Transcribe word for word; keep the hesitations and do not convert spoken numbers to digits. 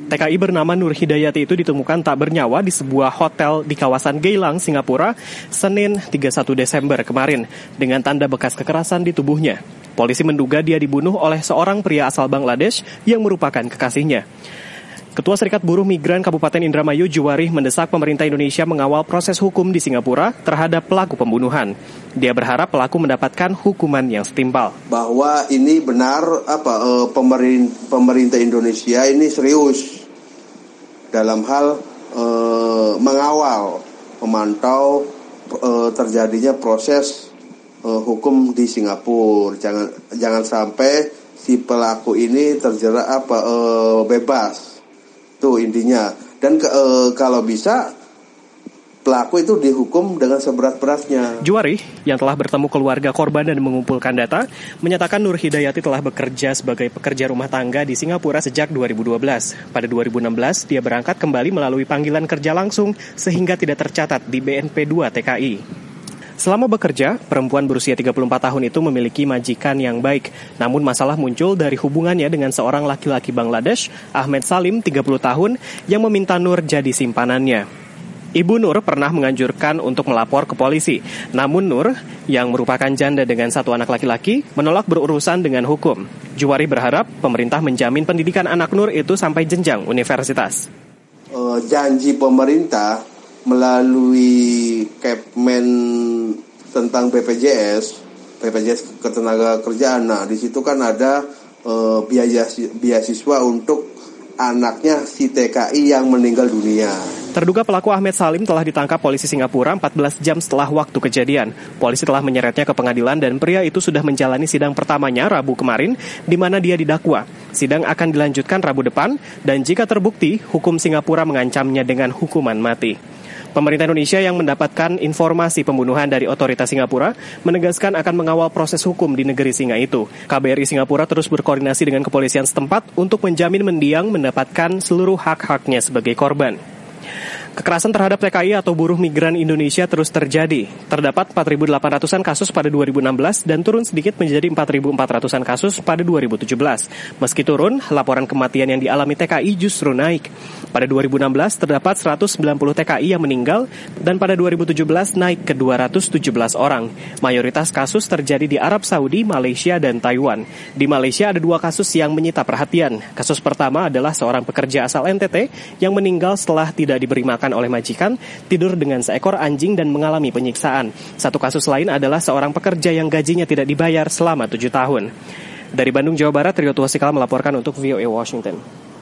T K I bernama Nur Hidayati itu ditemukan tak bernyawa di sebuah hotel di kawasan Geylang, Singapura, Senin tiga puluh satu Desember kemarin, dengan tanda bekas kekerasan di tubuhnya. Polisi menduga dia dibunuh oleh seorang pria asal Bangladesh yang merupakan kekasihnya. Ketua Serikat Buruh Migran Kabupaten Indramayu, Juwarih, mendesak pemerintah Indonesia mengawal proses hukum di Singapura terhadap pelaku pembunuhan. Dia berharap pelaku mendapatkan hukuman yang setimpal. Bahwa ini benar apa eh, pemerintah, pemerintah Indonesia ini serius dalam hal eh, mengawal, memantau eh, terjadinya proses eh, hukum di Singapura. Jangan jangan sampai si pelaku ini terjerat apa eh, bebas. Itu intinya. Dan ke, e, kalau bisa pelaku itu dihukum dengan seberat-beratnya. Juwarih, yang telah bertemu keluarga korban dan mengumpulkan data, menyatakan Nur Hidayati telah bekerja sebagai pekerja rumah tangga di Singapura sejak dua ribu dua belas. Pada dua ribu enam belas, dia berangkat kembali melalui panggilan kerja langsung sehingga tidak tercatat di B N P dua T K I. Selama bekerja, perempuan berusia tiga puluh empat tahun itu memiliki majikan yang baik. Namun masalah muncul dari hubungannya dengan seorang laki-laki Bangladesh, Ahmed Salim, tiga puluh tahun, yang meminta Nur jadi simpanannya. Ibu Nur pernah menganjurkan untuk melapor ke polisi. Namun Nur, yang merupakan janda dengan satu anak laki-laki, menolak berurusan dengan hukum. Juwarih berharap pemerintah menjamin pendidikan anak Nur itu sampai jenjang universitas. Uh, janji pemerintah melalui Kepmen tentang B P J S, B P J S Ketenagakerjaan. Nah, di situ kan ada uh, biaya beasiswa untuk anaknya si T K I yang meninggal dunia. Terduga pelaku Ahmed Salim telah ditangkap polisi Singapura empat belas jam setelah waktu kejadian. Polisi telah menyeretnya ke pengadilan dan pria itu sudah menjalani sidang pertamanya Rabu kemarin, di mana dia didakwa. Sidang akan dilanjutkan Rabu depan, dan jika terbukti, hukum Singapura mengancamnya dengan hukuman mati. Pemerintah Indonesia yang mendapatkan informasi pembunuhan dari otoritas Singapura menegaskan akan mengawal proses hukum di negeri singa itu. K B R I Singapura terus berkoordinasi dengan kepolisian setempat untuk menjamin mendiang mendapatkan seluruh hak-haknya sebagai korban. Kekerasan terhadap T K I atau buruh migran Indonesia terus terjadi. Terdapat empat ribu delapan ratusan kasus pada dua ribu enam belas dan turun sedikit menjadi empat ribu empat ratusan kasus pada dua ribu tujuh belas. Meski turun, laporan kematian yang dialami T K I justru naik. Pada dua ribu enam belas terdapat seratus sembilan puluh T K I yang meninggal dan pada dua ribu tujuh belas naik ke dua ratus tujuh belas orang. Mayoritas kasus terjadi di Arab Saudi, Malaysia, dan Taiwan. Di Malaysia ada dua kasus yang menyita perhatian. Kasus pertama adalah seorang pekerja asal N T T yang meninggal setelah tidak diberi makan oleh majikan, tidur dengan seekor anjing dan mengalami penyiksaan. Satu kasus lain adalah seorang pekerja yang gajinya tidak dibayar selama tujuh tahun. Dari Bandung, Jawa Barat, Rio Tuasikal melaporkan untuk V O A Washington.